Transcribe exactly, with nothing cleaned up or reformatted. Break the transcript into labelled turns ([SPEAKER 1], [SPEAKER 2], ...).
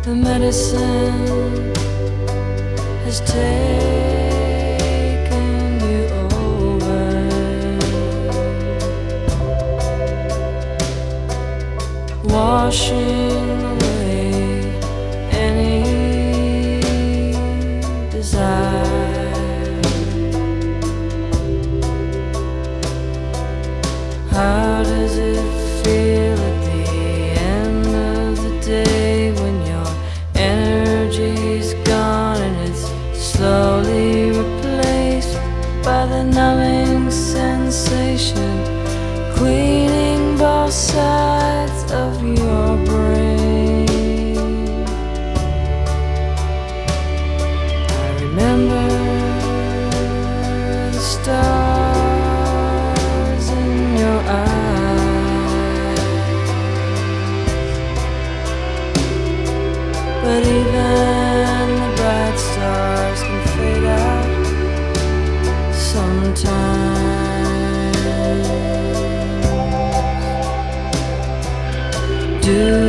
[SPEAKER 1] The medicine has taken you over, washing away any desire. How does it feel at the end of the day when your energy's gone and it's slowly replaced by the numbing sensation cleaning both sides of your brain? I remember the stars in your eyes, but even the bright stars can fade out sometimes. Do